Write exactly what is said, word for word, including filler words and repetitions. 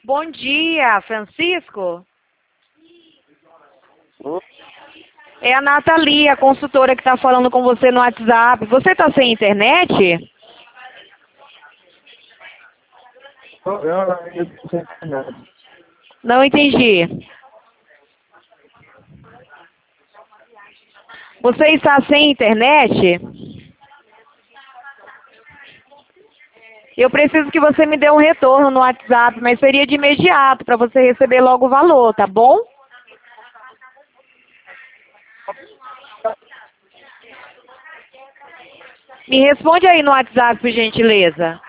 Bom dia, Francisco. É a Nathalie, a consultora que está falando com você no WhatsApp. Você está sem internet? Não entendi. Você está sem internet? Eu preciso que você me dê um retorno no WhatsApp, mas seria de imediato, para você receber logo o valor, tá bom? Me responde aí no WhatsApp, por gentileza.